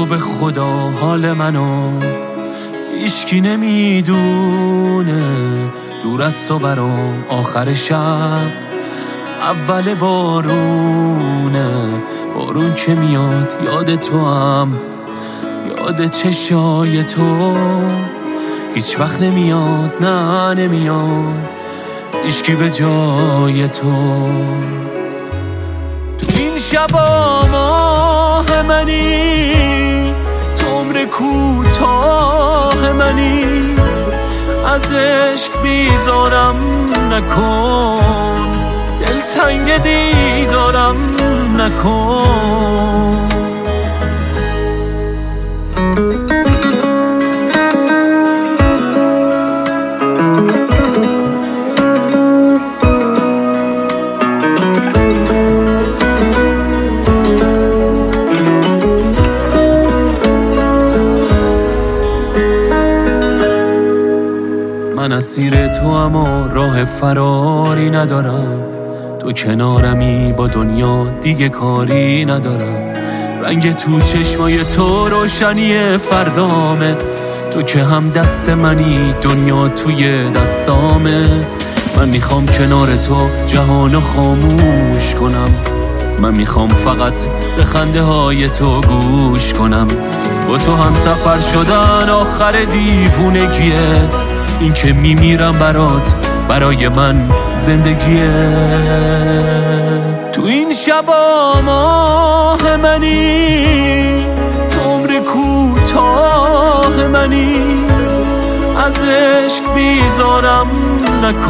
به خدا حال منو هیچکی نمیدونه، دور از تو برام آخر شب اول بارونه، بارون که میاد یاد تو هم، یاد چشای تو هیچ وقت نمیاد، نه نمیاد هیچکی به جای تو. تو این شبا ماه منی، تو عمر کوتاه منی، از عشق بیزارم نکن، دلتنگ دیدارم نکن. من اسیر تو اما راه فراری ندارم، تو کنارمی با دنیا دیگه کاری ندارم، رنگ تو چشمای تو روشنی فردامه، تو که هم دست منی دنیا توی دستامه. من میخوام کنار تو جهانو خاموش کنم، من میخوام فقط به خنده های تو گوش کنم، با تو هم سفر شدن آخر دیوونگیه، این که میمیرم برات برای من زندگیه. تو این شبا ماه منی، تو عمر کوتاه منی، از عشق بیزارم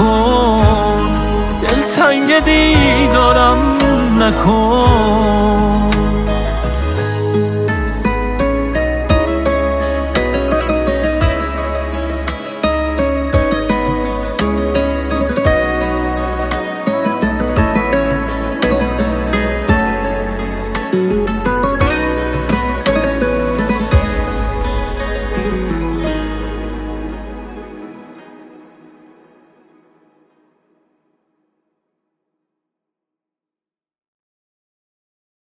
نکن، دلتنگ دیدارم نکن.